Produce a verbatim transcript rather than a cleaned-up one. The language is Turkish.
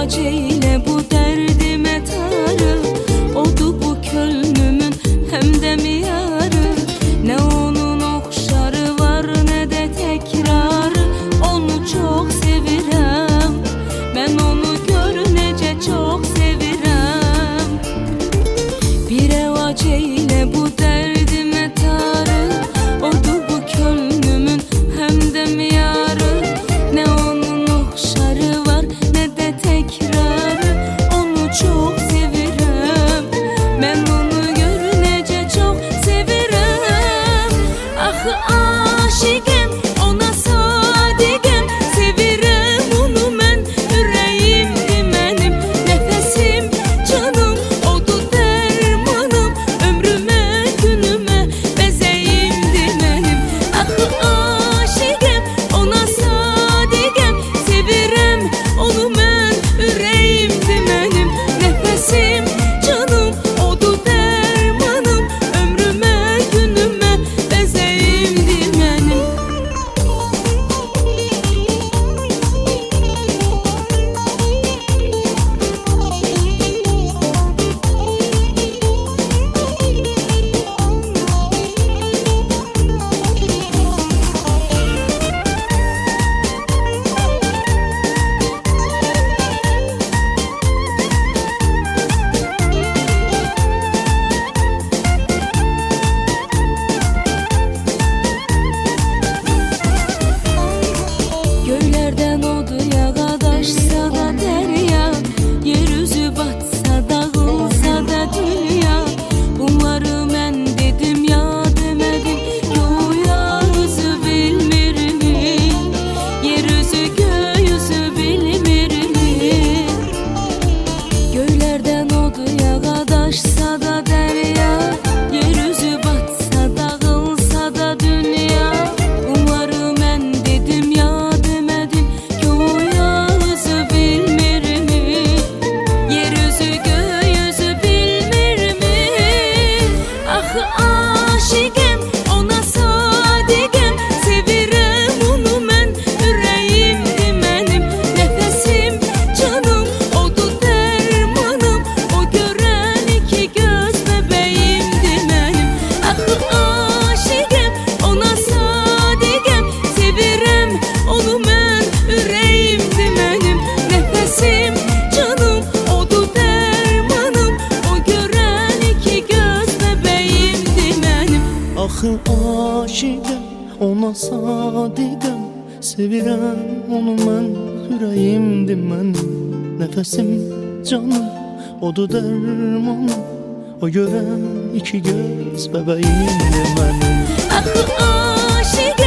eyle bu derdime tarı. Odu bu könlümün hem de miyarı. Ne onun okşarı var ne de tekrarı. Onu çok sevirem, ben onu görünece çok sevirem. Bir evac eyle bu derdime tarı. Odu bu könlümün hem de miyarı. Ne onun okşarı var ne de tekrarı. Onu çok sevirem, ben onu görünece çok sevirem. Ah aşıkım ona sadigem, sevirem onu ben, yüreğimdi benim. Nefesim canım odu dermanım, ömrüme günüme bezeğimdi benim. Ah aşıkım ona sadigem, sevirem onu ben, yüreğimdi benim. Nefesim canım odu dermanım, ömrüme günüme bezeğimdi benim. Göylerden oduya qadaşsa da derya, yeryüzü batsa dağılsa da dünya. Bunları mən dedim ya demedim, güya özü bilmir mi? Yeryüzü göğüzü bilmir mi? Göylerden oduya qadaşsa da derya, yeryüzü batsa dağılsa da dünya. Bunları mən dedim ya demedim, güya özü bilmir mi? Yeryüzü göğüzü bilmir mi? Ah aşıkım ona sadigem, sevirem onu ben, yüreğimdi benim. Nefesim canım odu dermanım, o gören iki göz bebeğimdi benim. Ah aşıkım ona sadigem, sevirem onu ben, yüreğimdi benim. Nefesim canım odu dermanım, o gören iki göz bebeğimdi benim. Axı aşıqəm, ona sadiqəm, sevirəm onu mən, ürəyimdir mənim. Nəfəsim, canım, odu dərmanım, o görən iki göz bəbəyimdir mənim. Ah aşık